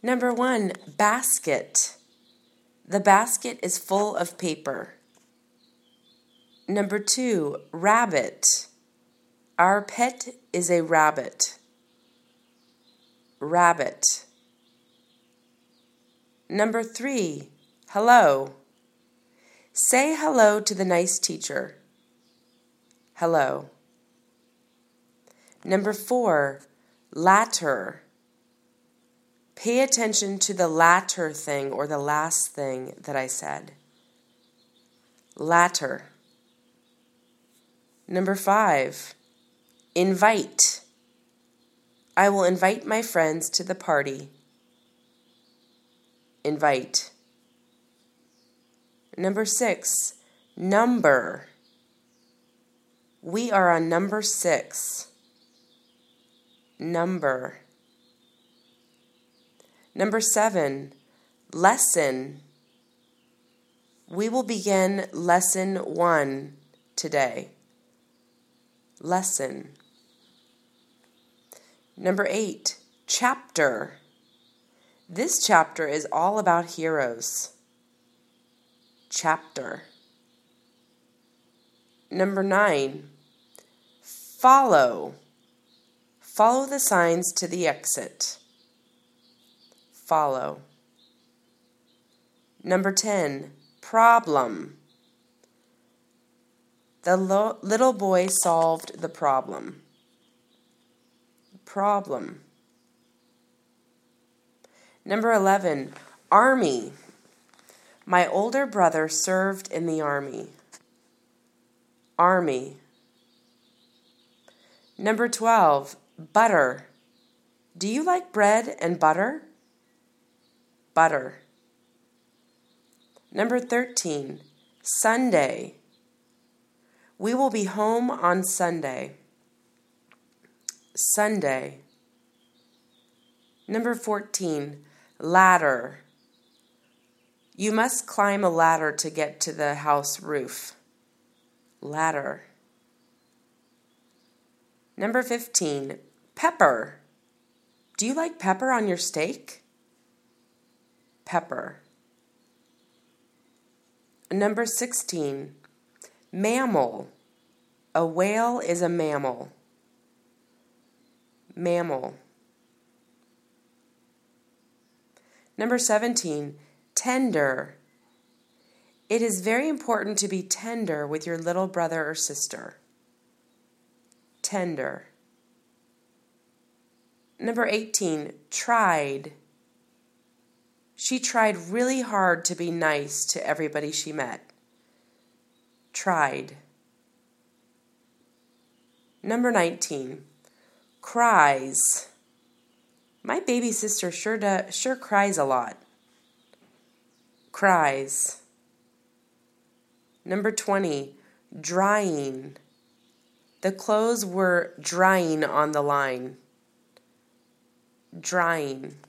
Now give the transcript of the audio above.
Number 1, basket. The basket is full of paper. Number 2, rabbit. Our pet is a rabbit. Rabbit. Number 3, hello. Say hello to the nice teacher. Hello. Number 4, latter. Pay attention to the latter thing or the last thing that I said. Latter. Number 5, invite. I will invite my friends to the party. Invite. Number 6, number. We are on number 6. Number. Number 7, lesson. We will begin lesson 1 today. Lesson. Number 8, chapter. This chapter is all about heroes. Chapter. Number 9, follow. Follow the signs to the exit. Follow. Number 10, problem. The little boy solved the problem. Problem. Number 11, army. My older brother served in the army. Army. Number 12, butter. Do you like bread and butter? Butter. Number 13, Sunday. We will be home on Sunday. Sunday. Number 14, ladder. You must climb a ladder to get to the house roof. Ladder. Number 15, pepper. Do you like pepper on your steak? Pepper. Number 16, mammal. A whale is a mammal. Mammal. Number 17, tender. It is very important to be tender with your little brother or sister. Tender. Number 18, tried. She tried really hard to be nice to everybody she met. Tried. Number 19, cries. My baby sister sure cries a lot. Cries. Number 20, drying. The clothes were drying on the line. Drying.